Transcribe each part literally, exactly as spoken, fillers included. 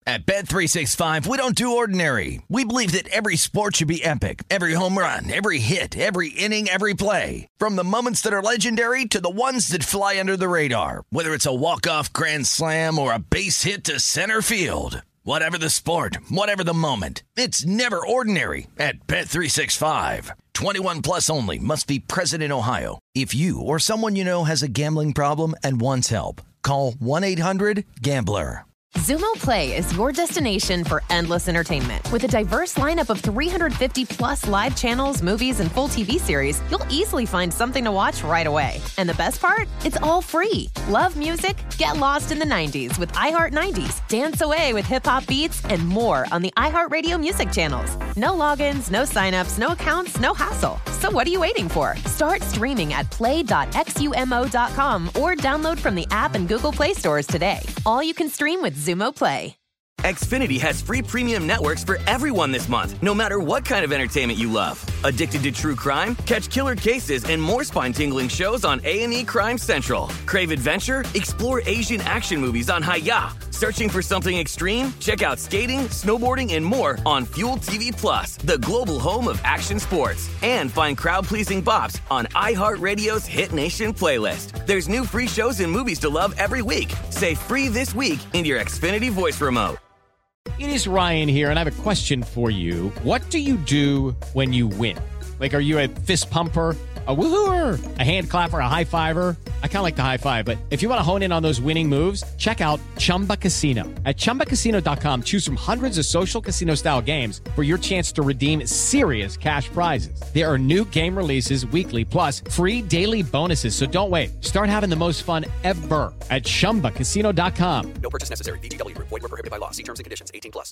At Bet three sixty-five, we don't do ordinary. We believe that every sport should be epic. Every home run, every hit, every inning, every play. From the moments that are legendary to the ones that fly under the radar. Whether it's a walk-off grand slam or a base hit to center field. Whatever the sport, whatever the moment. It's never ordinary at Bet three sixty-five. twenty-one plus only. Must be present in Ohio. If you or someone you know has a gambling problem and wants help, call one eight hundred gambler. Xumo Play is your destination for endless entertainment. With a diverse lineup of three hundred fifty plus live channels, movies, and full T V series, you'll easily find something to watch right away. And the best part? It's all free. Love music? Get lost in the nineties with iHeart nineties. Dance away with hip-hop beats and more on the iHeartRadio music channels. No logins, no signups, no accounts, no hassle. So what are you waiting for? Start streaming at play dot xumo dot com or download from the app and Google Play stores today. All you can stream with Xumo Play. Xfinity has free premium networks for everyone this month, no matter what kind of entertainment you love. Addicted to true crime? Catch killer cases and more spine-tingling shows on A and E Crime Central. Crave adventure? Explore Asian action movies on Hi-Ya. Searching for something extreme? Check out skating, snowboarding, and more on Fuel T V Plus, the global home of action sports. And find crowd-pleasing bops on iHeartRadio's Hit Nation playlist. There's new free shows and movies to love every week. Say free this week in your Xfinity voice remote. It is Ryan here, and I have a question for you. What do you do when you win? Like, are you a fist pumper, a woohooer, a hand clapper, a high fiver? I kind of like the high five, but if you want to hone in on those winning moves, check out Chumba Casino. At chumba casino dot com, choose from hundreds of social casino-style games for your chance to redeem serious cash prizes. There are new game releases weekly, plus free daily bonuses, so don't wait. Start having the most fun ever at chumba casino dot com. No purchase necessary. V G W. Void where prohibited by law. See terms and conditions. eighteen plus.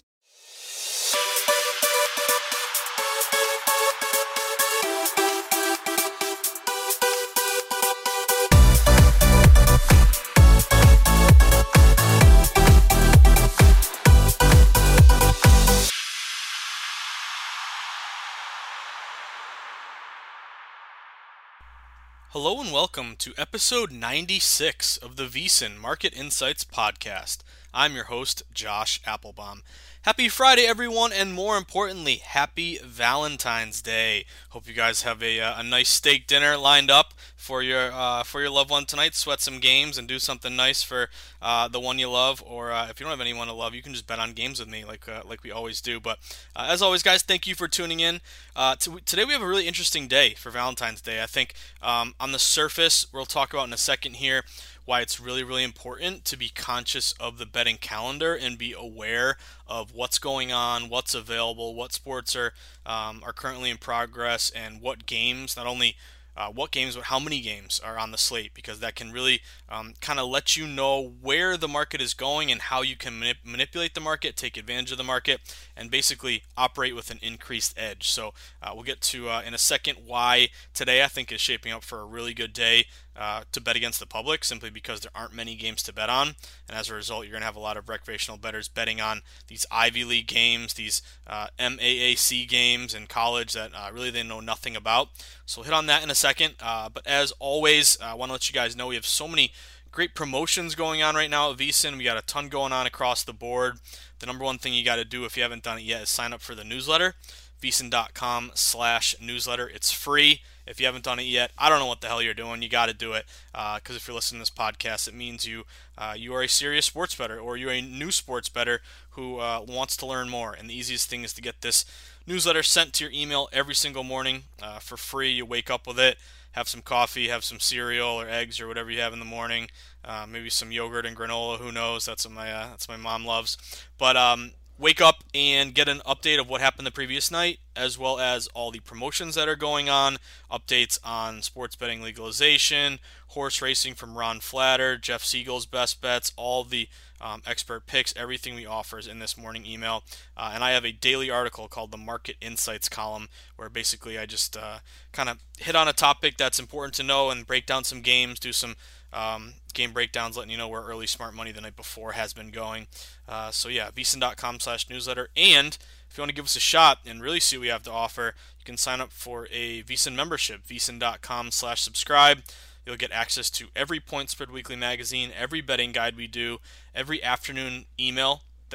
Hello and welcome to episode ninety-six of the VSiN Market Insights Podcast. I'm your host, Josh Applebaum. Happy Friday, everyone, and more importantly, happy Valentine's Day. Hope you guys have a, uh, a nice steak dinner lined up for your uh, for your loved one tonight. Sweat some games and do something nice for uh, the one you love. Or uh, if you don't have anyone to love, you can just bet on games with me, like uh, like we always do. But uh, as always, guys, thank you for tuning in. Uh, to, today we have a really interesting day for Valentine's Day. I think um, on the surface, we'll talk about in a second here why it's really, really important to be conscious of the betting calendar and be aware of what's going on, what's available, what sports are um, are currently in progress, and what games, not only uh, what games, but how many games are on the slate, because that can really um, kind of let you know where the market is going and how you can manip- manipulate the market, take advantage of the market, and basically operate with an increased edge. So uh, we'll get to uh, in a second why today I think is shaping up for a really good day Uh, to bet against the public, simply because there aren't many games to bet on, and as a result, you're going to have a lot of recreational bettors betting on these Ivy League games, these uh, M A A C games in college that uh, really they know nothing about. So we'll hit on that in a second, uh, but as always, uh, I want to let you guys know we have so many great promotions going on right now at VSiN. We got a ton going on across the board. The number one thing you got to do if you haven't done it yet is sign up for the newsletter, VSiN dot com slash newsletter. It's free. If you haven't done it yet, I don't know what the hell you're doing. You got to do it, because uh, if you're listening to this podcast, it means you uh, you are a serious sports bettor, or you're a new sports bettor who uh, wants to learn more. And the easiest thing is to get this newsletter sent to your email every single morning uh, for free. You wake up with it, have some coffee, have some cereal or eggs or whatever you have in the morning, uh, maybe some yogurt and granola. Who knows? That's what my uh, that's what my mom loves. But um, wake up and get an update of what happened the previous night, as well as all the promotions that are going on, updates on sports betting legalization, horse racing from Ron Flatter, Jeff Siegel's best bets, all the um, expert picks, everything we offer is in this morning email. Uh, and I have a daily article called the Market Insights column, where basically I just uh, kind of hit on a topic that's important to know and break down some games, do some Um, game breakdowns, letting you know where early smart money the night before has been going. Uh, so yeah, VSiN dot com slash newsletter. And if you want to give us a shot and really see what we have to offer, you can sign up for a VSiN membership, VSiN dot com slash subscribe. You'll get access to every Point Spread Weekly magazine, every betting guide we do, every afternoon email that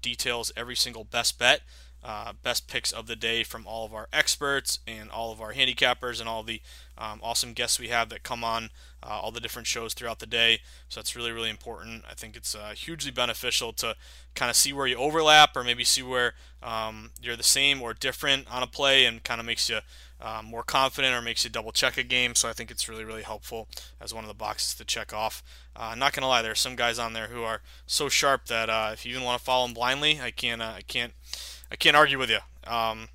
details every single best bet, uh, best picks of the day from all of our experts and all of our handicappers and all the um, awesome guests we have that come on uh, all the different shows throughout the day. So that's really, really important. I think it's uh, hugely beneficial to kind of see where you overlap or maybe see where um, you're the same or different on a play, and kind of makes you um, more confident or makes you double check a game. So I think it's really, really helpful as one of the boxes to check off. Uh, not gonna lie, there are some guys on there who are so sharp that uh, if you even want to follow them blindly, I can't, uh, I can't, I can't argue with you. Um,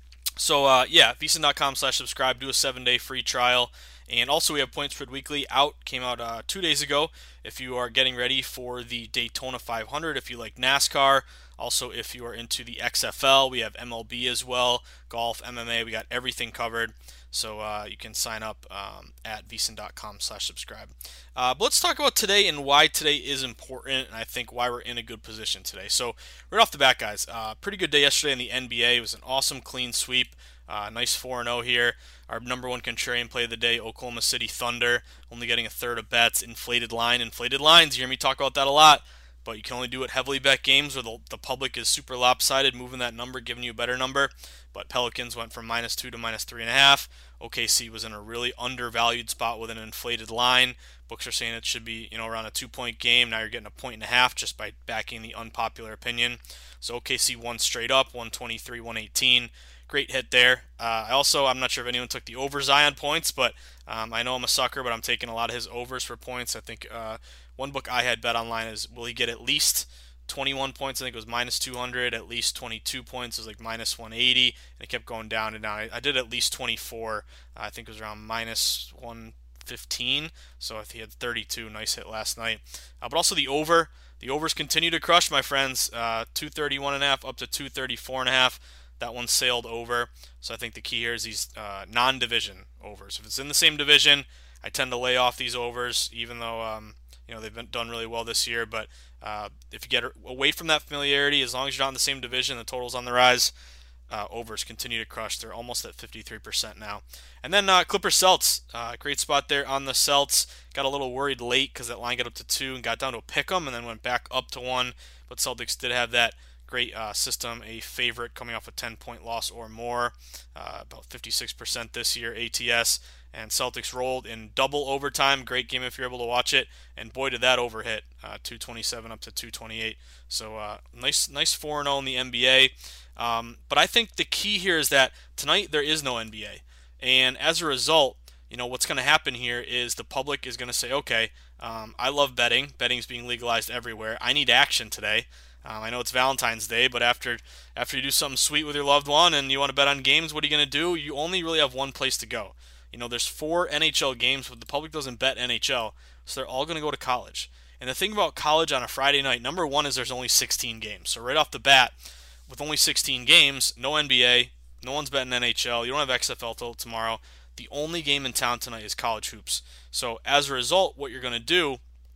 so uh, yeah, V S I N dot com slash subscribe. Do a seven-day free trial. And also we have Point Spread Weekly out, came out uh, two days ago. If you are getting ready for the Daytona five hundred, if you like NASCAR, also if you are into the X F L, we have M L B as well, golf, M M A, we got everything covered. So uh, you can sign up um, at V S I N dot com slash subscribe. Uh, but let's talk about today and why today is important, and I think why we're in a good position today. So right off the bat, guys, uh, pretty good day yesterday in the N B A. It was an awesome clean sweep. Uh, nice four and oh here. Our number one contrarian play of the day, Oklahoma City Thunder, only getting a third of bets. Inflated line, inflated lines. You hear me talk about that a lot, but you can only do it heavily bet games where the, the public is super lopsided, moving that number, giving you a better number. But Pelicans went from minus two to minus three and a half. O K C was in a really undervalued spot with an inflated line. Books are saying it should be, you know, around a two-point game. Now you're getting a point and a half just by backing the unpopular opinion. So O K C won straight up, one twenty-three one eighteen. Great hit there. Uh, I also, I'm not sure if anyone took the over Zion points, but um, I know I'm a sucker, but I'm taking a lot of his overs for points. I think uh, one book I had bet online is, will he get at least twenty-one points? I think it was minus two hundred, at least twenty-two points. It was like minus one eighty, and it kept going down and down. I, I did at least twenty-four. Uh, I think it was around minus one fifteen, so if he had thirty-two, nice hit last night. Uh, but also the over. The overs continue to crush, my friends. Uh, two thirty-one and a half up to two thirty-four and a half. That one sailed over. So I think the key here is these uh, non-division overs. If it's in the same division, I tend to lay off these overs, even though um, you know they've been done really well this year. But uh, if you get away from that familiarity, as long as you're not in the same division, the total's on the rise. Uh, overs continue to crush. They're almost at fifty-three percent now. And then uh, Clippers Celts, uh, great spot there on the Celts. Got a little worried late because that line got up to two and got down to a pick 'em and then went back up to one. But Celtics did have that great uh, system, a favorite coming off a ten-point loss or more, uh, about fifty-six percent this year, A T S. And Celtics rolled in double overtime. Great game if you're able to watch it. And boy, did that over hit, uh, two twenty-seven up to two twenty-eight. So uh, nice, nice four and oh in the N B A. Um, but I think the key here is that tonight there is no N B A. And as a result, you know, what's going to happen here is the public is going to say, okay, um, I love betting. Betting's being legalized everywhere. I need action today. Um, I know it's Valentine's Day, but after after you do something sweet with your loved one and you want to bet on games, what are you going to do? You only really have one place to go. You know, there's four N H L games, but the public doesn't bet N H L, so they're all going to go to college. And the thing about college on a Friday night, number one is there's only sixteen games. So right off the bat, with only sixteen games, no N B A, no one's betting N H L, you don't have X F L till tomorrow. The only game in town tonight is college hoops. So as a result, what you're going to do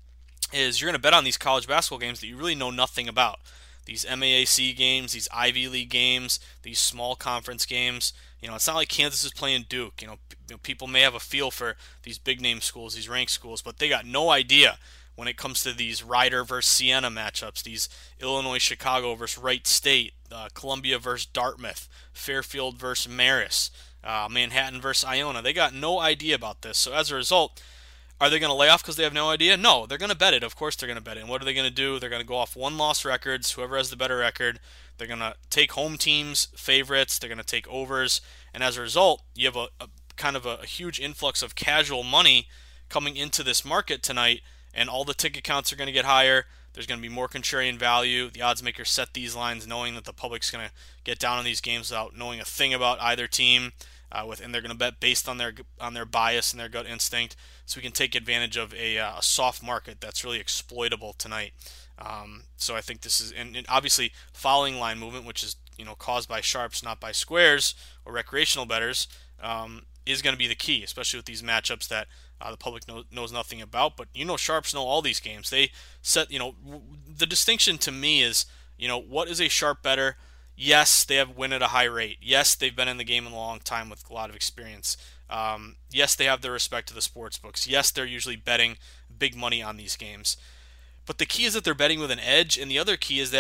is you're going to bet on these college basketball games that you really know nothing about. These M A A C games, these Ivy League games, these small conference games. You know, it's not like Kansas is playing Duke. You know, p- you know, people may have a feel for these big name schools, these ranked schools, but they got no idea when it comes to these Rider versus Siena matchups, these Illinois Chicago versus Wright State, uh, Columbia versus Dartmouth, Fairfield versus Marist, uh, Manhattan versus Iona. They got no idea about this. So as a result, are they going to lay off because they have no idea? No, they're going to bet it. Of course they're going to bet it. And what are they going to do? They're going to go off one-loss records, whoever has the better record. They're going to take home teams, favorites. They're going to take overs. And as a result, you have a, a kind of a, a huge influx of casual money coming into this market tonight, and all the ticket counts are going to get higher. There's going to be more contrarian value. The odds makers set these lines knowing that the public's going to get down on these games without knowing a thing about either team. Uh, with, and they're going to bet based on their on their bias and their gut instinct, so we can take advantage of a, uh, a soft market that's really exploitable tonight. Um, so I think this is, and, and obviously following line movement, which is you know caused by sharps, not by squares or recreational bettors, um, is going to be the key, especially with these matchups that uh, the public know, knows nothing about. But you know, sharps know all these games. They set, you know, the distinction to me is, you know, what is a sharp bettor? Yes, they have win at a high rate. Yes, they've been in the game a long time with a lot of experience. Um, yes, they have the respect to the sports books. Yes, they're usually betting big money on these games. But the key is that they're betting with an edge, and the other key is that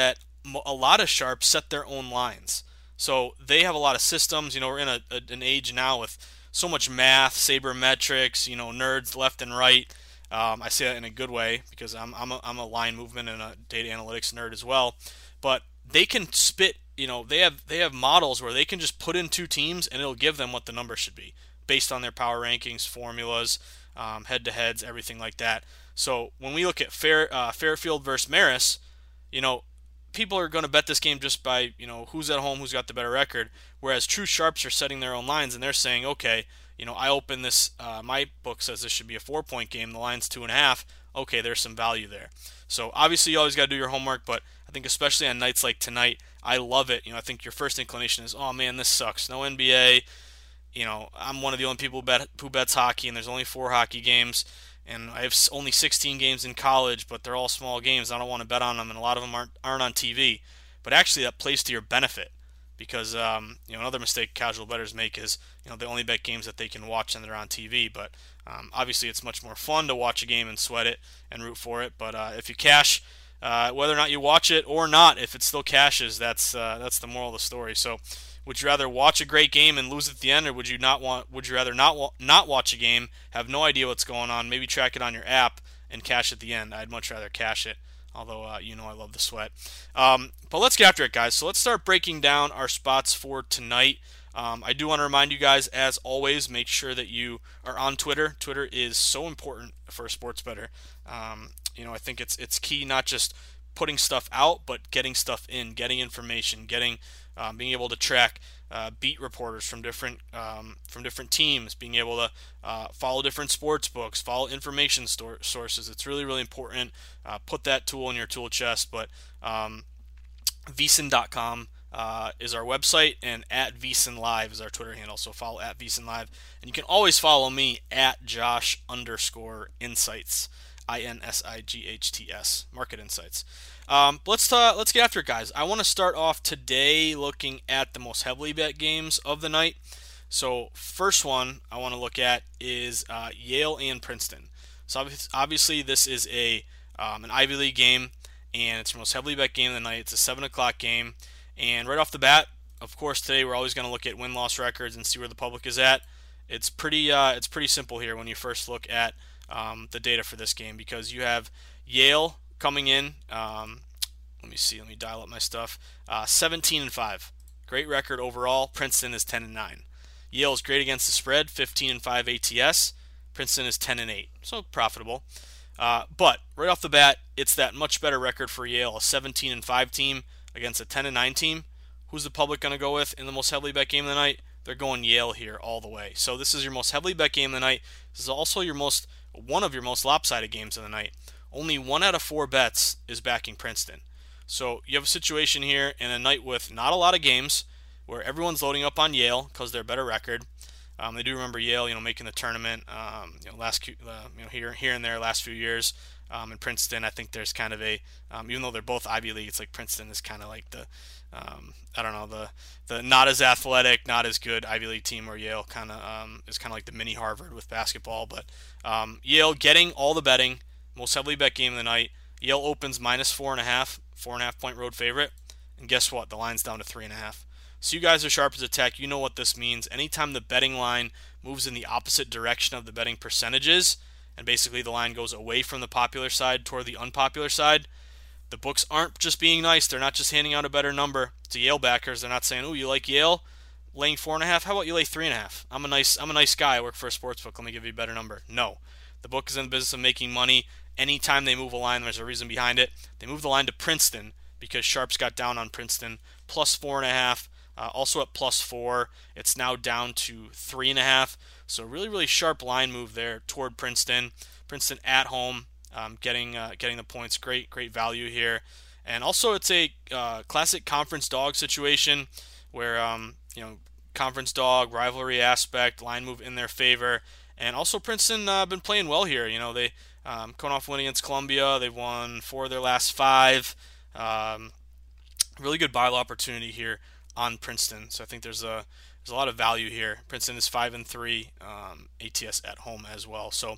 a lot of sharps set their own lines. So they have a lot of systems. You know, we're in a, a, an age now with so much math, sabermetrics, you know, nerds left and right. Um, I say that in a good way because I'm I'm a, I'm a line movement and a data analytics nerd as well. But they can spit, you know, they have they have models where they can just put in two teams and it'll give them what the number should be based on their power rankings, formulas, um, head-to-heads, everything like that. So when we look at Fair, uh, Fairfield versus Marist, you know, people are going to bet this game just by, you know, who's at home, who's got the better record, whereas true sharps are setting their own lines and they're saying, okay, you know, I open this, uh, my book says this should be a four-point game, the line's two and a half, okay, there's some value there. So obviously you always got to do your homework, but I think especially on nights like tonight, I love it. You know, I think your first inclination is, oh man, this sucks, no N B A. You know, I'm one of the only people who, bet, who bets hockey, and there's only four hockey games, and I have only sixteen games in college, but they're all small games. I don't want to bet on them, and a lot of them aren't aren't on T V. But actually, that plays to your benefit because um, you know, another mistake casual bettors make is, you know, they only bet games that they can watch and they're on T V. But um, obviously, it's much more fun to watch a game and sweat it and root for it. But uh, if you cash, uh, whether or not you watch it or not, if it still cashes, that's uh, that's the moral of the story. So, would you rather watch a great game and lose at the end, or would you not want? Would you rather not wa- not watch a game, have no idea what's going on, maybe track it on your app and cash at the end? I'd much rather cash it. Although uh, you know I love the sweat. Um, but let's get after it, guys. So let's start breaking down our spots for tonight. Um, I do want to remind you guys, as always, make sure that you are on Twitter. Twitter is so important for a sports bettor. Um, you know, I think it's it's key not just putting stuff out, but getting stuff in, getting information, getting um, being able to track uh, beat reporters from different um, from different teams, being able to uh, follow different sports books, follow information store- sources. It's really really important. Uh, put that tool in your tool chest. But um, VSiN dot com uh, is our website, and at VSiN Live is our Twitter handle. So follow at VSiN Live, and you can always follow me at Josh underscore Insights. I N S I G H T S, Market Insights. Um, let's uh, let's get after it, guys. I want to start off today looking at the most heavily bet games of the night. So first one I want to look at is uh, Yale and Princeton. So obviously this is a um, an Ivy League game, and it's the most heavily bet game of the night. It's a seven o'clock game, and right off the bat, of course, today we're always going to look at win-loss records and see where the public is at. It's pretty uh, it's pretty simple here when you first look at Um, the data for this game, because you have Yale coming in. Um, let me see. Let me dial up my stuff. Uh, seventeen and five, great record overall. Princeton is ten and nine. Yale is great against the spread, fifteen and five A T S. Princeton is ten and eight, so profitable. Uh, but right off the bat, it's that much better record for Yale, a seventeen and five team against a ten and nine team. Who's the public going to go with in the most heavily bet game of the night? They're going Yale here all the way. So this is your most heavily bet game of the night. This is also your most one of your most lopsided games of the night. Only one out of four bets is backing Princeton. So you have a situation here in a night with not a lot of games where everyone's loading up on Yale because they're a better record. Um, they do remember Yale, you know, making the tournament, um, you know, last uh, you know here here and there last few years. Um, and Princeton, I think there's kind of a, um, even though they're both Ivy League, it's like Princeton is kind of like the, um, I don't know, the the not as athletic, not as good Ivy League team, where Yale kind of um, is kind of like the mini Harvard with basketball. But um, Yale getting all the betting, most heavily bet game of the night. Yale opens minus four and a half, four and a half point road favorite, and guess what? The line's down to three and a half. So you guys are sharp as a tack. You know what this means. Anytime the betting line moves in the opposite direction of the betting percentages, and basically the line goes away from the popular side toward the unpopular side, the books aren't just being nice. They're not just handing out a better number to Yale backers. They're not saying, "Oh, you like Yale, laying four and a half? How about you lay three and a half? I'm a nice, I'm a nice guy. I work for a sports book. Let me give you a better number." No, the book is in the business of making money. Anytime they move a line, there's a reason behind it. They moved the line to Princeton because sharps got down on Princeton, plus four and a half. Uh, also at plus four, it's now down to three and a half. So really, really sharp line move there toward Princeton. Princeton at home, um, getting uh, getting the points. Great, great value here. And also, it's a uh, classic conference dog situation where um, you know, conference dog rivalry aspect, line move in their favor. And also, Princeton uh, been playing well here. You know, they um, coming off win against Columbia. They've won four of their last five. Um, really good buy low opportunity here on Princeton. So I think there's a there's a lot of value here. Princeton is five and three, um, A T S at home as well. So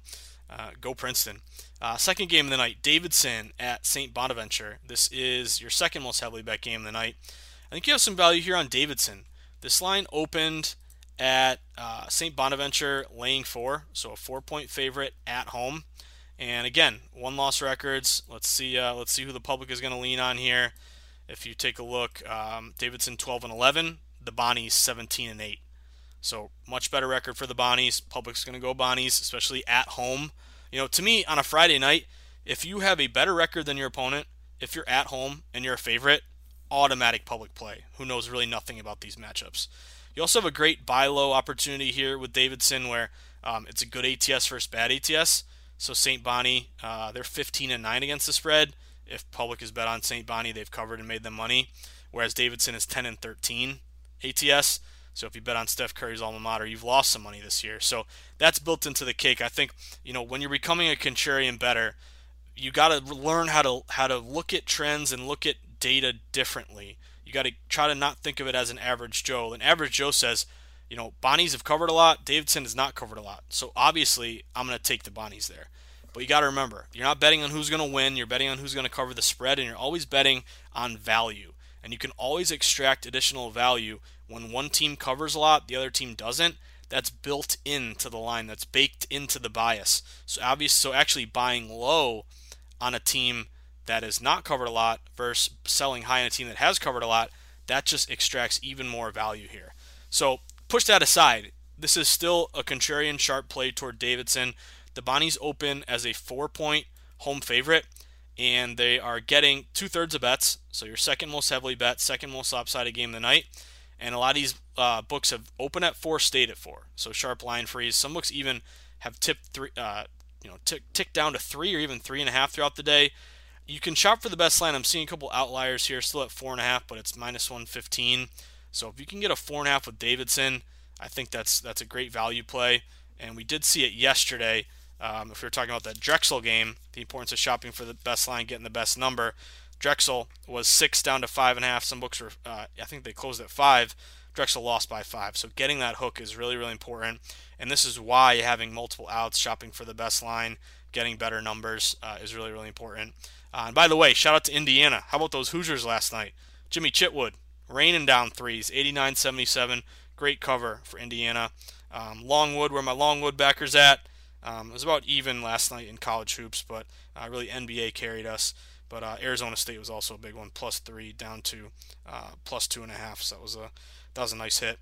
Uh, go Princeton. Uh, second game of the night, Davidson at Saint Bonaventure. This is your second most heavily bet game of the night. I think you have some value here on Davidson. This line opened at uh, Saint Bonaventure laying four, so a four-point favorite at home. And again, one-loss records. Let's see. Uh, let's see who the public is going to lean on here. If you take a look, um, Davidson twelve and eleven, the Bonnies seventeen and eight. So much better record for the Bonnies. Public's going to go Bonnies, especially at home. You know, to me, on a Friday night, if you have a better record than your opponent, if you're at home and you're a favorite, automatic public play. Who knows really nothing about these matchups. You also have a great buy low opportunity here with Davidson where um, it's a good A T S versus bad A T S. So Saint Bonnie, uh, they're fifteen and nine against the spread. If public is bet on Saint Bonnie, they've covered and made them money. Whereas Davidson is ten and thirteen A T S. So if you bet on Steph Curry's alma mater, you've lost some money this year. So that's built into the cake. I think, you know, when you're becoming a contrarian bettor, you got to learn how to how to look at trends and look at data differently. You got to try to not think of it as an average Joe. An average Joe says, you know, Bonnies have covered a lot. Davidson has not covered a lot. So obviously, I'm going to take the Bonnies there. But you got to remember, you're not betting on who's going to win. You're betting on who's going to cover the spread, and you're always betting on value. And you can always extract additional value when one team covers a lot, the other team doesn't. That's built into the line. That's baked into the bias. So obvious. So actually buying low on a team that has not covered a lot versus selling high on a team that has covered a lot, that just extracts even more value here. So push that aside. This is still a contrarian sharp play toward Davidson. The Bonnies open as a four-point home favorite, and they are getting two-thirds of bets. So your second most heavily bet, second most lopsided game of the night. And a lot of these uh, books have opened at four, stayed at four. So sharp line freeze. Some books even have tipped three, uh, you know, tick, ticked down to three or even three and a half throughout the day. You can shop for the best line. I'm seeing a couple outliers here, still at four and a half, but it's minus one fifteen. So if you can get a four and a half with Davidson, I think that's that's a great value play. And we did see it yesterday. Um, if we were talking about that Drexel game, the importance of shopping for the best line, getting the best number. Drexel was six down to five and a half. Some books were, uh, I think they closed at five. Drexel lost by five. So getting that hook is really, really important. And this is why having multiple outs, shopping for the best line, getting better numbers uh, is really, really important. Uh, and by the way, shout out to Indiana. How about those Hoosiers last night? Jimmy Chitwood, raining down threes, eighty-nine seventy-seven. Great cover for Indiana. Um, Longwood, where my Longwood backers at. Um, it was about even last night in college hoops, but uh, really N B A carried us. But uh, Arizona State was also a big one, plus three down to uh, plus two and a half. So that was a that was a nice hit.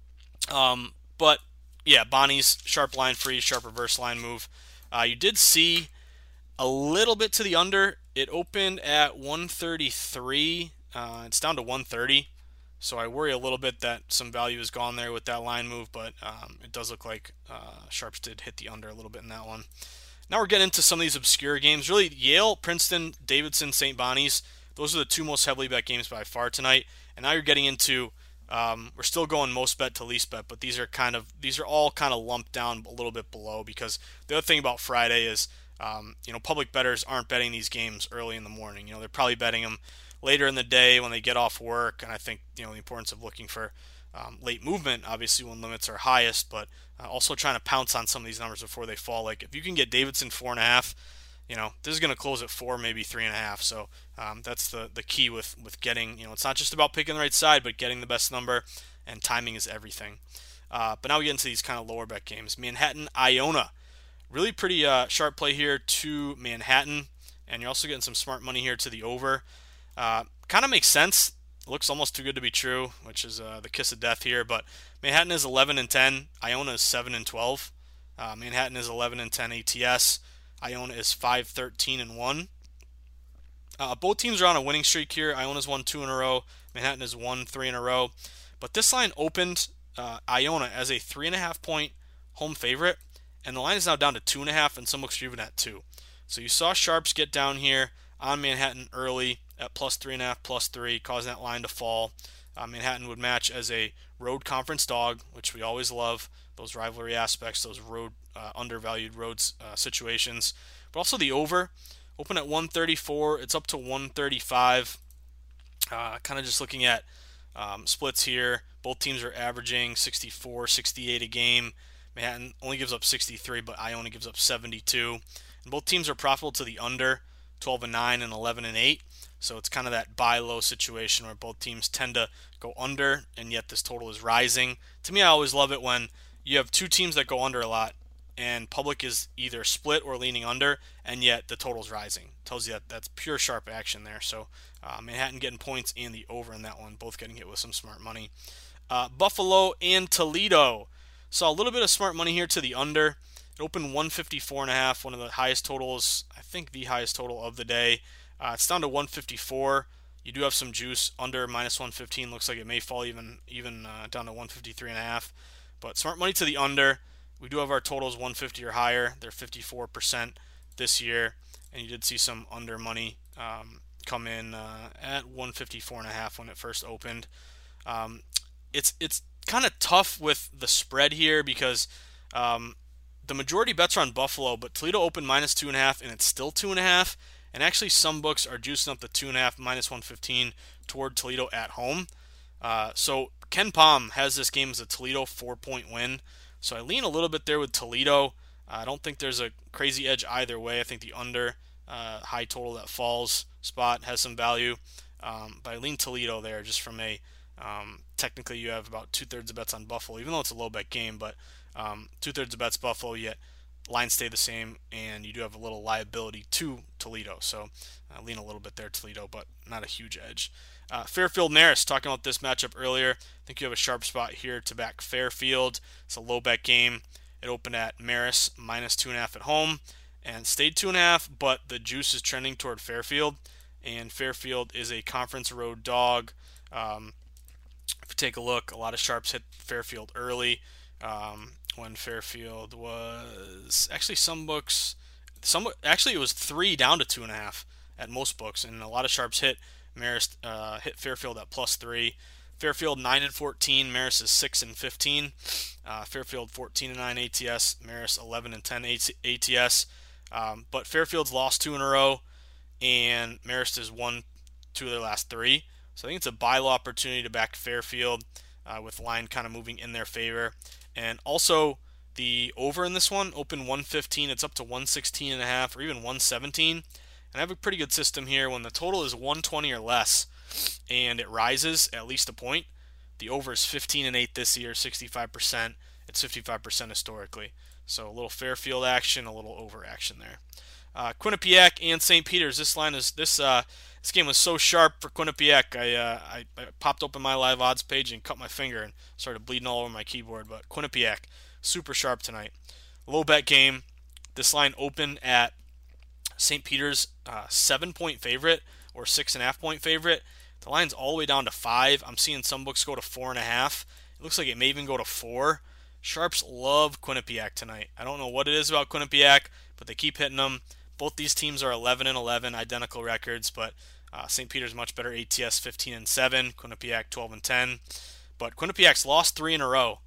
Um, but yeah, Bonnie's sharp line free, sharp reverse line move. Uh, you did see a little bit to the under. It opened at one thirty-three. Uh, it's down to one thirty. So I worry a little bit that some value is gone there with that line move, but um, it does look like uh, Sharps did hit the under a little bit in that one. Now we're getting into some of these obscure games. Really, Yale, Princeton, Davidson, Saint Bonnie's. Those are the two most heavily bet games by far tonight. And now you're getting into, um, we're still going most bet to least bet, but these are kind of, these are all kind of lumped down a little bit below, because the other thing about Friday is, um, you know, public bettors aren't betting these games early in the morning. You know, they're probably betting them later in the day when they get off work. And I think, you know, the importance of looking for Um, late movement, obviously when limits are highest, but uh, also trying to pounce on some of these numbers before they fall. Like if you can get Davidson four and a half, you know, this is going to close at four, maybe three and a half. So um, that's the the key with with getting, you know, it's not just about picking the right side, but getting the best number, and timing is everything. Uh, but now we get into these kind of lower bet games. Manhattan, Iona, really pretty uh, sharp play here to Manhattan, and you're also getting some smart money here to the over. Uh, kind of makes sense. Looks almost too good to be true, which is uh, the kiss of death here. But Manhattan is eleven and ten. Iona is seven and twelve. Uh, Manhattan is eleven and ten A T S. Iona is five thirteen and one. Uh, both teams are on a winning streak here. Iona's won two in a row. Manhattan has won three in a row. But this line opened uh, Iona as a three and a half point home favorite, and the line is now down to two and a half, and some books are even at two. So you saw Sharps get down here on Manhattan early at plus three and a half, plus three, causing that line to fall. Uh, Manhattan would match as a road conference dog, which we always love, those rivalry aspects, those road uh, undervalued roads uh, situations. But also the over, open at one thirty-four, it's up to one thirty-five. Uh, kind of just looking at um, splits here, both teams are averaging sixty-four, sixty-eight a game. Manhattan only gives up sixty-three, but Iona gives up seventy-two. And both teams are profitable to the under, twelve and nine and eleven and eight. So it's kind of that buy low situation where both teams tend to go under, and yet this total is rising. To me, I always love it when you have two teams that go under a lot, and public is either split or leaning under, and yet the total's rising. Tells you that that's pure sharp action there. So uh, Manhattan getting points and the over in that one, both getting hit with some smart money. Uh, Buffalo and Toledo. Saw a little bit of smart money here to the under. It opened one fifty-four and a half, one of the highest totals, I think the highest total of the day. Uh, it's down to one fifty-four. You do have some juice under minus one fifteen. Looks like it may fall even even uh, down to one fifty-three and a half. But smart money to the under. We do have our totals one fifty or higher. They're fifty-four percent this year, and you did see some under money um, come in uh, at one fifty-four and a half when it first opened. Um, it's it's kind of tough with the spread here because um, the majority bets are on Buffalo, but Toledo opened minus two and a half, and it's still two and a half. And actually, some books are juicing up the two and a half minus one fifteen toward Toledo at home. Uh, so Ken Pom has this game as a Toledo four-point win. So I lean a little bit there with Toledo. I don't think there's a crazy edge either way. I think the under uh, high total that falls spot has some value. Um, but I lean Toledo there just from a um, technically you have about two-thirds of bets on Buffalo, even though it's a low bet game. But um, two-thirds of bets Buffalo, yet lines stay the same, and you do have a little liability to Toledo. So I lean a little bit there, Toledo, but not a huge edge. Uh, Fairfield-Marist, talking about this matchup earlier. I think you have a sharp spot here to back Fairfield. It's a low bet game. It opened at Marist minus two and a half at home and stayed two and a half, but the juice is trending toward Fairfield, and Fairfield is a conference road dog. Um, if you take a look, a lot of sharps hit Fairfield early. Um, when Fairfield was actually some books, some actually it was three down to two and a half at most books, and a lot of sharps hit Marist uh, hit Fairfield at plus three. Fairfield nine and fourteen, Marist is six and fifteen. Uh, Fairfield fourteen and nine A T S, Marist eleven and ten A T S. Um, but Fairfield's lost two in a row, and Marist has won two of their last three. So I think it's a buy low opportunity to back Fairfield uh, with line kind of moving in their favor. And also the over in this one opened one fifteen. It's up to one sixteen and a half or even one seventeen. And I have a pretty good system here. When the total is one twenty or less and it rises at least a point, the over is fifteen and eight this year, sixty-five percent. It's fifty-five percent historically. So a little Fairfield action, a little over action there. Uh, Quinnipiac and Saint Peter's. This line is this uh, this game was so sharp for Quinnipiac. I, uh, I I popped open my live odds page and cut my finger and started bleeding all over my keyboard. But Quinnipiac, super sharp tonight. Low bet game. This line opened at Saint Peter's uh, seven-point favorite or six and a half point favorite. The line's all the way down to five. I'm seeing some books go to four and a half. It looks like it may even go to four. Sharps love Quinnipiac tonight. I don't know what it is about Quinnipiac, but they keep hitting them. Both these teams are eleven and eleven, identical records, but uh, Saint Peter's much better. A T S fifteen and seven, Quinnipiac twelve and ten. But Quinnipiac's lost three in a row,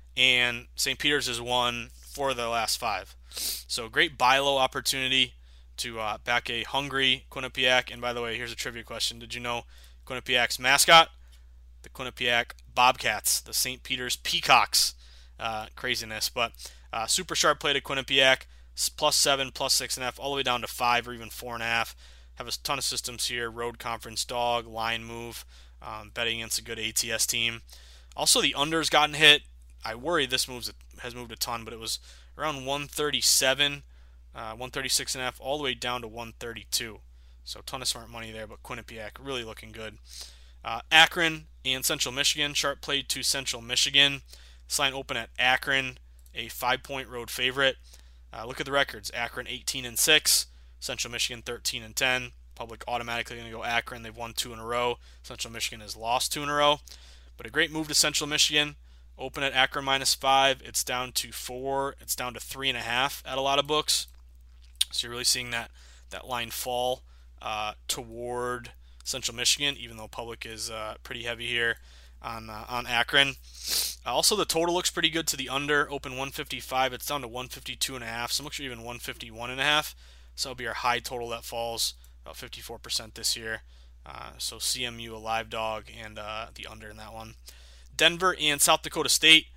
and Saint Peter's has won four of their last five. So great buy low opportunity to uh, back a hungry Quinnipiac. And by the way, here's a trivia question. Did you know Quinnipiac's mascot? The Quinnipiac Bobcats, the Saint Peter's Peacocks. Uh, craziness, but uh, super sharp play to Quinnipiac. Plus seven, plus six and a half, all the way down to five or even four and a half. Have a ton of systems here. Road conference dog, line move, um, betting against a good A T S team. Also, the under's gotten hit. I worry this moves has moved a ton, but it was around one thirty-seven, uh, one thirty-six and a half, all the way down to one thirty-two. So a ton of smart money there, but Quinnipiac really looking good. Uh, Akron and Central Michigan. Sharp play to Central Michigan. This line open at Akron, a five-point road favorite. Uh, look at the records. Akron eighteen and six, Central Michigan thirteen and ten. Public automatically going to go Akron. They've won two in a row. Central Michigan has lost two in a row. But a great move to Central Michigan. Open at Akron minus five. It's down to four. It's down to three and a half at a lot of books. So you're really seeing that that line fall uh, toward Central Michigan, even though public is uh, pretty heavy here on uh, on Akron. Uh, also, the total looks pretty good to the under. Open one fifty-five. It's down to one fifty-two and a half. Some looks even one fifty-one and a half. So that'll be our high total that falls about fifty-four percent this year. Uh, so C M U a live dog and uh, the under in that one. Denver and South Dakota State.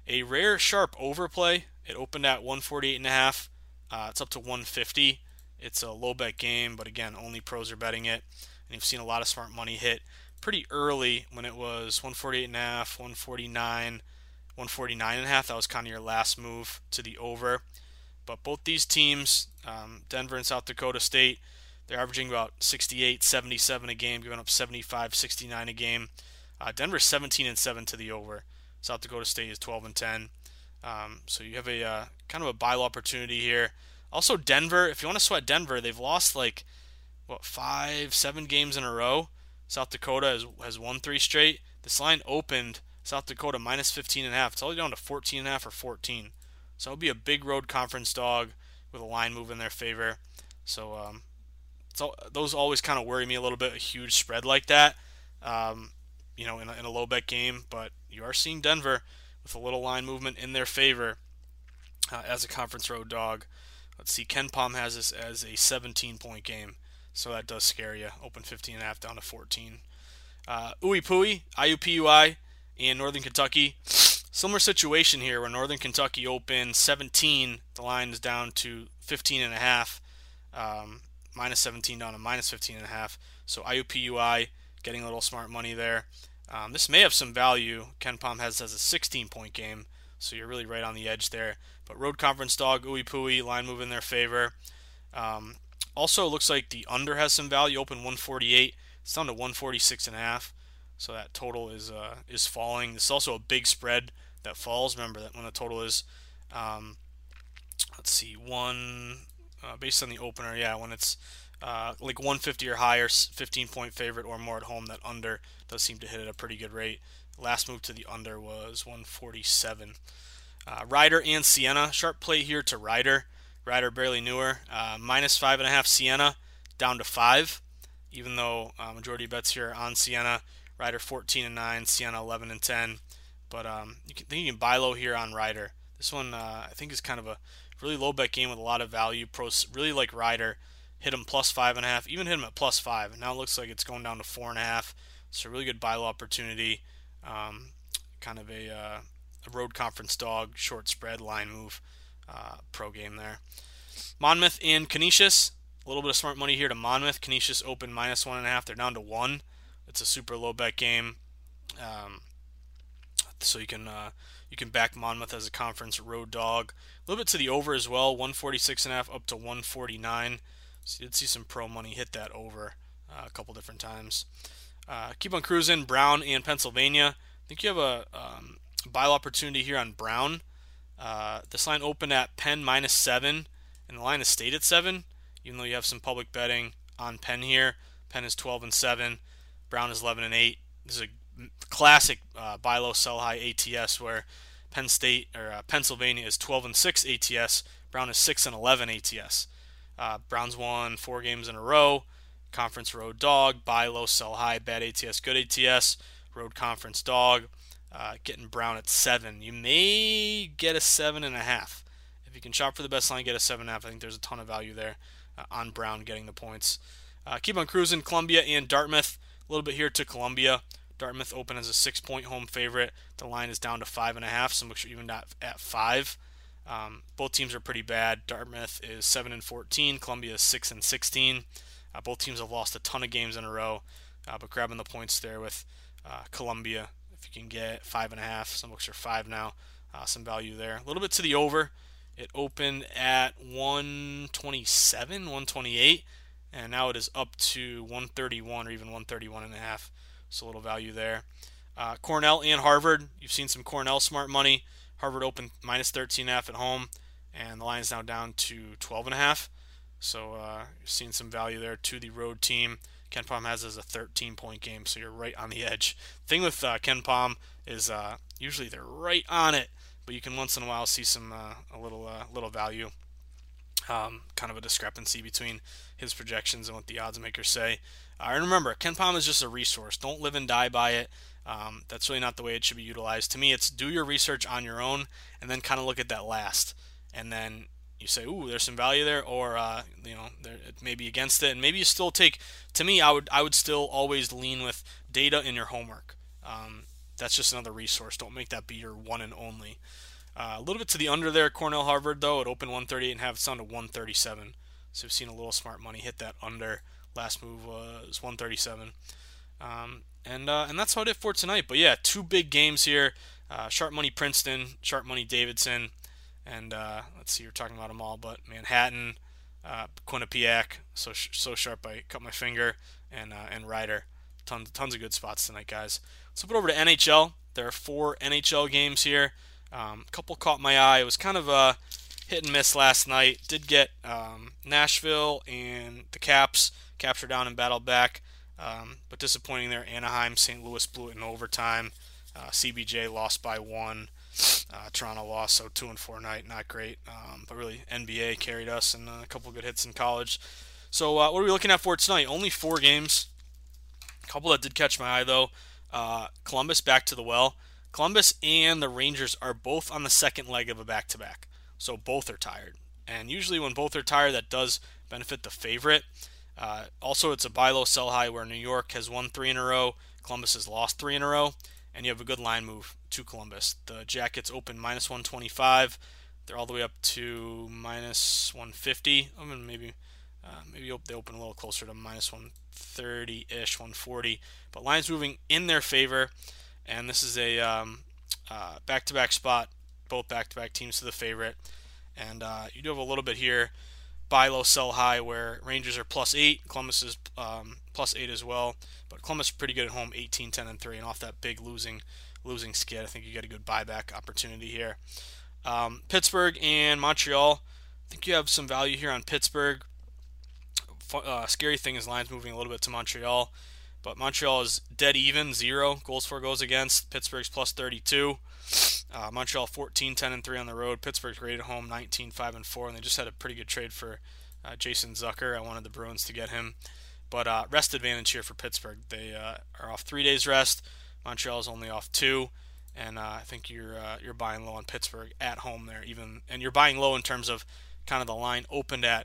A rare sharp overplay. It opened at one forty-eight and a half. Uh, it's up to one fifty. It's a low bet game, but again, only pros are betting it. And you've seen a lot of smart money hit pretty early when it was one forty-eight and a half, one forty-nine, one forty-nine and a half. That was kind of your last move to the over. But both these teams, um, Denver and South Dakota State, they're averaging about sixty-eight, seventy-seven a game, giving up seventy-five, sixty-nine a game. Uh, Denver's seventeen and seven to the over. South Dakota State is twelve and ten. Um, so you have a uh, kind of a buy low opportunity here. Also, Denver, if you want to sweat Denver, they've lost like, what, five, seven games in a row. South Dakota has, has won three straight. This line opened South Dakota minus fifteen and a half. It's all down to fourteen and a half or fourteen. So it'll be a big road conference dog with a line move in their favor. So um, so those always kind of worry me a little bit, a huge spread like that, um, you know, in a, in a low bet game. But you are seeing Denver with a little line movement in their favor uh, as a conference road dog. Let's see, KenPom has this as a seventeen-point game, so that does scare you. Open fifteen and a half down to fourteen. Uh, Ooey Pooey, I U P U I, and Northern Kentucky. Similar situation here where Northern Kentucky opened seventeen. The line is down to fifteen and a half. Um, minus seventeen down to minus fifteen and a half. So I U P U I getting a little smart money there. Um, this may have some value. KenPom has has a sixteen-point game, so you're really right on the edge there. But road conference dog, Ooey Pooey, line move in their favor. Um, also, looks like the under has some value. Open one forty-eight. It's down to one forty-six and a half. So that total is uh, is falling. This is also a big spread that falls. Remember that when the total is, um, let's see, one uh, based on the opener. Yeah, when it's uh, like one fifty or higher, fifteen-point favorite or more at home, that under does seem to hit at a pretty good rate. Last move to the under was one forty-seven. Uh, Rider and Siena. Sharp play here to Rider. Rider barely newer. Uh, minus five and a half Siena down to five. Even though uh, majority bets here on Siena. Rider fourteen and nine, Siena eleven and ten. But um, you can think you can buy low here on Rider. This one uh, I think is kind of a really low bet game with a lot of value. Pros really like Rider. Hit him plus five and a half. Even hit him at plus five. And now it looks like it's going down to four and a half. So a really good buy low opportunity. Um, kind of a, uh, a road conference dog, short spread line move uh, pro game there. Monmouth and Canisius. A little bit of smart money here to Monmouth. Canisius open minus one and a half. They're down to one. It's a super low bet game, um, so you can uh, you can back Monmouth as a conference road dog. A little bit to the over as well, one forty-six and a half up to one forty-nine. So you did see some pro money hit that over uh, a couple different times. Uh, keep on cruising. Brown and Pennsylvania. I think you have a um, buy low opportunity here on Brown. Uh, this line opened at Penn minus seven, and the line has stayed at seven. Even though you have some public betting on Penn here, Penn is twelve and seven. Brown is eleven and eight. This is a classic uh, buy low, sell high A T S where Penn State or uh, Pennsylvania is twelve and six A T S. Brown is six and eleven A T S. Uh, Brown's won four games in a row. Conference road dog, buy low, sell high, bad A T S, good A T S. Road conference dog, uh, getting Brown at seven. You may get a seven and a half. If you can shop for the best line, get a seven and a half. I think there's a ton of value there uh, on Brown getting the points. Uh, keep on cruising. Columbia and Dartmouth. A little bit here to Columbia. Dartmouth open as a six-point home favorite. The line is down to five and a half, so make sure even not at five. Um, both teams are pretty bad. Dartmouth is seven and fourteen. Columbia is six and sixteen. Uh, both teams have lost a ton of games in a row, uh, but grabbing the points there with uh, Columbia, if you can get five and a half. Some books are five now. Uh, some value there. A little bit to the over. It opened at one twenty-seven, one twenty-eight. And now it is up to one thirty-one or even one thirty-one and a half. So a little value there. Uh, Cornell and Harvard. You've seen some Cornell smart money. Harvard opened minus thirteen and a half at home. And the line is now down to twelve and a half. So uh, you've seen some value there to the road team. KenPom has as a thirteen-point game, so you're right on the edge. Thing with uh, KenPom is uh, usually they're right on it. But you can once in a while see some uh, a little uh, little value. Um, kind of a discrepancy between his projections and what the odds makers say. Uh, and remember, KenPom is just a resource. Don't live and die by it. Um, that's really not the way it should be utilized. To me, it's do your research on your own and then kind of look at that last. And then you say, ooh, there's some value there, or uh, you know, there, it may be against it. And maybe you still take, to me, I would I would still always lean with data in your homework. Um, that's just another resource. Don't make that be your one and only. Uh, a little bit to the under there, Cornell Harvard, though. It opened one thirty-eight and a half. It's down to one thirty-seven. So we've seen a little smart money hit that under. Last move was one thirty-seven. Um, and uh, and that's about it for tonight. But yeah, two big games here. Uh, sharp money Princeton, sharp money Davidson. And uh, let's see, we're talking about them all. But Manhattan, uh, Quinnipiac, so so sharp I cut my finger. And uh, and Ryder. Tons, tons of good spots tonight, guys. Let's flip it over to N H L. There are four N H L games here. Um, a couple caught my eye. It was kind of a hit and miss last night. Did get um, Nashville and the Caps. Caps are down and battled back. Um, but disappointing there. Anaheim, Saint Louis blew it in overtime. Uh, C B J lost by one. Uh, Toronto lost, so two and four night. Not great. Um, but really, N B A carried us and a couple good hits in college. So uh, what are we looking at for tonight? Only four games. A couple that did catch my eye, though. Uh, Columbus back to the well. Columbus and the Rangers are both on the second leg of a back-to-back. So both are tired. And usually when both are tired, that does benefit the favorite. Uh, also, it's a buy low, sell high where New York has won three in a row. Columbus has lost three in a row. And you have a good line move to Columbus. The Jackets open minus one twenty-five. They're all the way up to minus one fifty. I mean, maybe uh, maybe they open a little closer to minus one thirty-ish, one forty. But lines moving in their favor. And this is a um, uh, back-to-back spot. Both back-to-back teams to the favorite. And uh, you do have a little bit here. Buy low, sell high, where Rangers are plus eight. Columbus is um, plus eight as well. But Columbus is pretty good at home, eighteen, ten, and three. And off that big losing losing skid, I think you get a good buyback opportunity here. Um, Pittsburgh and Montreal. I think you have some value here on Pittsburgh. Uh, scary thing is lines moving a little bit to Montreal. But Montreal is dead even, zero goals for, goals against. Pittsburgh's plus thirty-two. Uh, Montreal fourteen, ten, and three on the road. Pittsburgh's great at home, nineteen, five, and four. And they just had a pretty good trade for uh, Jason Zucker. I wanted the Bruins to get him. But uh, rest advantage here for Pittsburgh. They uh, are off three days rest. Montreal is only off two. And uh, I think you're uh, you're buying low on Pittsburgh at home there. even, And you're buying low in terms of kind of the line opened at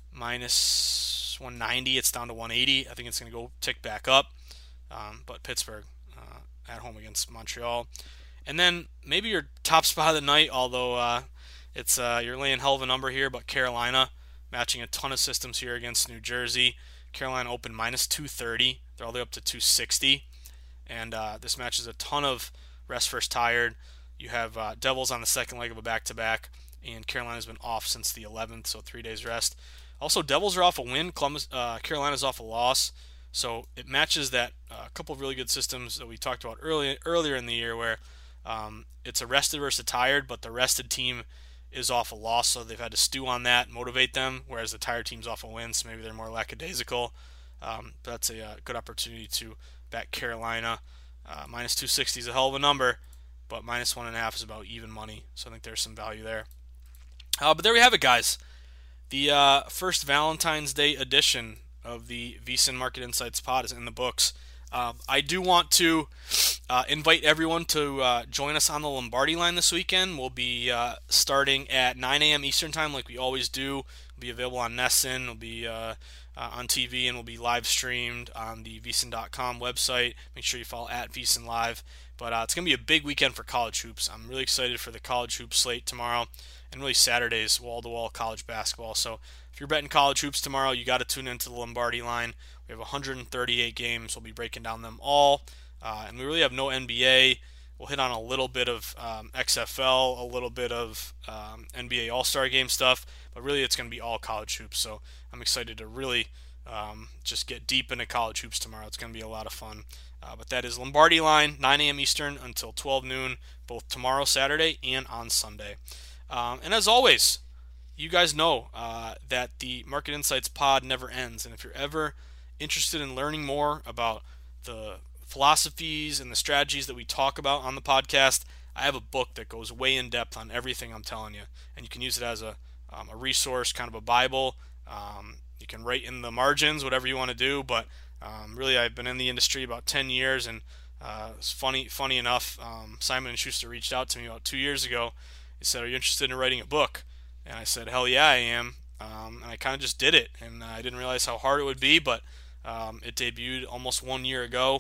minus one ninety. It's down to one eighty. I think it's going to go tick back up. Um, but Pittsburgh uh, at home against Montreal. And then maybe your top spot of the night, although uh, it's uh, you're laying hell of a number here, but Carolina matching a ton of systems here against New Jersey. Carolina opened minus two thirty. They're all the way up to two sixty. And uh, this matches a ton of rest first tired. You have uh, Devils on the second leg of a back-to-back, and Carolina's been off since the eleventh, so three days rest. Also, Devils are off a win. Columbus, uh, Carolina's off a loss. So it matches that uh, couple of really good systems that we talked about early, earlier in the year where um, it's a rested versus a tired, but the rested team is off a loss, so they've had to stew on that, motivate them, whereas the tired team's off a win, so maybe they're more lackadaisical. Um, but that's a uh, good opportunity to back Carolina. Uh, minus two sixty is a hell of a number, but minus one and a half is about even money, so I think there's some value there. Uh, but there we have it, guys. The uh, first Valentine's Day edition of the VSiN Market Insights pod is in the books. Um, I do want to uh, invite everyone to uh, join us on the Lombardi line this weekend. We'll be uh, starting at nine a.m. Eastern Time like we always do. We'll be available on Nessun. We'll be uh, uh, on T V and we'll be live streamed on the V S I N dot com website. Make sure you follow at VSiN Live. But uh, it's going to be a big weekend for college hoops. I'm really excited for the college hoop slate tomorrow. And really Saturday's wall-to-wall college basketball. So if you're betting college hoops tomorrow, you got to tune into the Lombardi line. We have one hundred thirty-eight games. We'll be breaking down them all. Uh, and we really have no N B A. We'll hit on a little bit of um, X F L, a little bit of um, N B A All-Star Game stuff. But really it's going to be all college hoops. So I'm excited to really um, just get deep into college hoops tomorrow. It's going to be a lot of fun. Uh, but that is Lombardi line, nine a.m. Eastern until twelve noon, both tomorrow, Saturday, and on Sunday. Um, and as always, you guys know uh, that the Market Insights pod never ends. And if you're ever interested in learning more about the philosophies and the strategies that we talk about on the podcast, I have a book that goes way in depth on everything I'm telling you. And you can use it as a, um, a resource, kind of a Bible. Um, you can write in the margins, whatever you want to do. But um, really, I've been in the industry about ten years. And uh, it's funny, funny enough, um, Simon and Schuster reached out to me about two years ago. He said, "Are you interested in writing a book?" And I said, "Hell yeah, I am." Um, and I kind of just did it. And uh, I didn't realize how hard it would be, but um, it debuted almost one year ago.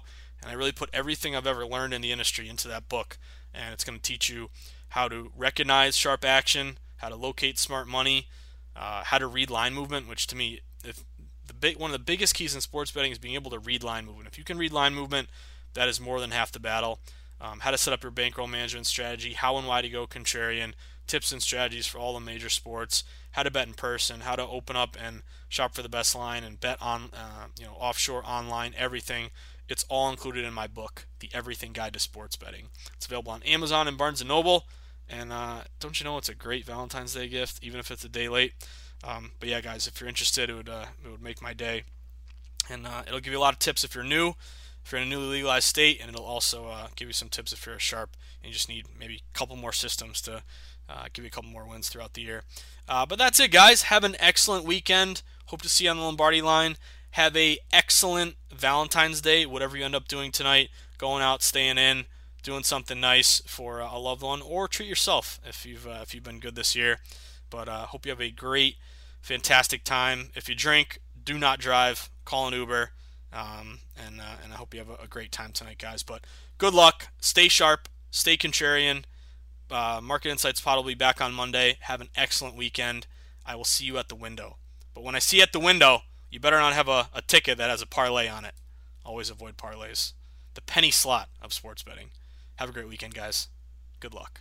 And I really put everything I've ever learned in the industry into that book. And it's going to teach you how to recognize sharp action, how to locate smart money, uh, how to read line movement, which to me, if the big one of the biggest keys in sports betting is being able to read line movement. If you can read line movement, that is more than half the battle. Um, how to set up your bankroll management strategy, how and why to go contrarian, tips and strategies for all the major sports, how to bet in person, how to open up and shop for the best line and bet on, uh, you know, offshore, online, everything. It's all included in my book, The Everything Guide to Sports Betting. It's available on Amazon and Barnes and Noble. And uh, don't you know it's a great Valentine's Day gift, even if it's a day late. Um, but yeah, guys, if you're interested, it would uh, it would make my day. And uh, it'll give you a lot of tips if you're new, if you're in a newly legalized state, and it'll also uh, give you some tips if you're a sharp and you just need maybe a couple more systems to uh, give you a couple more wins throughout the year. Uh, but that's it, guys. Have an excellent weekend. Hope to see you on the Lombardi line. Have a excellent Valentine's Day, whatever you end up doing tonight, going out, staying in, doing something nice for a loved one, or treat yourself if you've uh, if you've been good this year. But uh, hope you have a great, fantastic time. If you drink, do not drive. Call an Uber, um, and uh, and I hope you have a, a great time tonight, guys. But good luck. Stay sharp. Stay contrarian. Uh, Market Insights Pod will be back on Monday. Have an excellent weekend. I will see you at the window. But when I see you at the window, you better not have a, a ticket that has a parlay on it. Always avoid parlays. The penny slot of sports betting. Have a great weekend, guys. Good luck.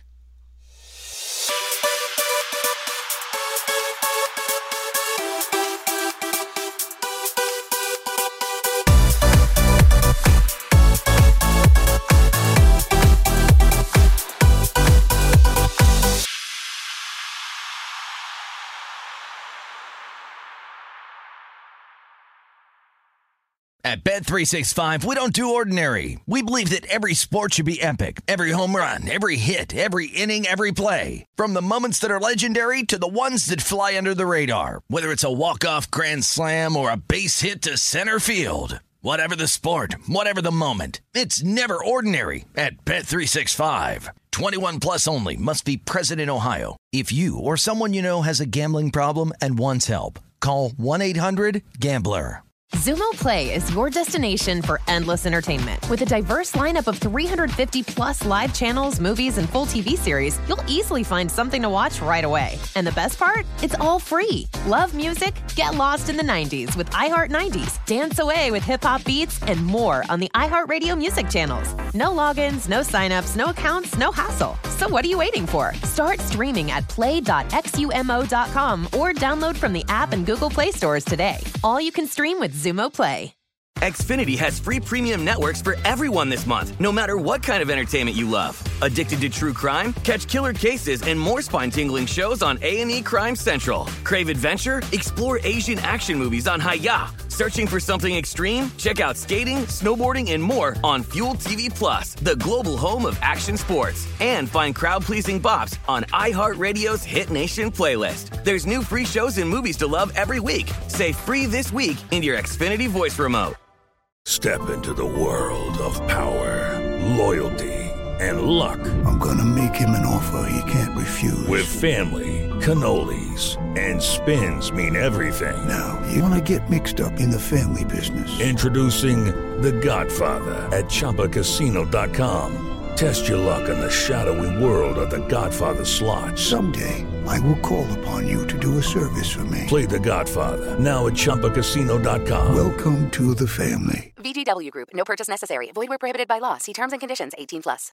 At Bet three sixty-five, we don't do ordinary. We believe that every sport should be epic. Every home run, every hit, every inning, every play. From the moments that are legendary to the ones that fly under the radar. Whether it's a walk-off grand slam or a base hit to center field. Whatever the sport, whatever the moment. It's never ordinary at Bet three sixty-five. twenty-one plus only. Must be present in Ohio. If you or someone you know has a gambling problem and wants help, call one eight hundred gambler. Xumo Play is your destination for endless entertainment. With a diverse lineup of three hundred fifty plus live channels, movies, and full T V series, you'll easily find something to watch right away. And the best part? It's all free. Love music? Get lost in the nineties with iHeart nineties, dance away with hip-hop beats, and more on the iHeartRadio music channels. No logins, no signups, no accounts, no hassle. So what are you waiting for? Start streaming at play dot xumo dot com or download from the app and Google Play stores today. All you can stream with Xumo Play. Xfinity has free premium networks for everyone this month, no matter what kind of entertainment you love. Addicted to true crime? Catch killer cases and more spine-tingling shows on A and E Crime Central. Crave adventure? Explore Asian action movies on Hi-Ya. Searching for something extreme? Check out skating, snowboarding, and more on Fuel T V Plus, the global home of action sports. And find crowd-pleasing bops on iHeartRadio's Hit Nation playlist. There's new free shows and movies to love every week. Say free this week in your Xfinity voice remote. Step into the world of power, loyalty, and luck. I'm gonna make him an offer he can't refuse. With family, cannolis, and spins mean everything. Now, you wanna get mixed up in the family business. Introducing The Godfather at Chumba Casino dot com. Test your luck in the shadowy world of The Godfather slot. Someday, I will call upon you to do a service for me. Play The Godfather, now at Chumba Casino dot com. Welcome to the family. V G W Group. No purchase necessary. Void where prohibited by law. See terms and conditions. eighteen plus.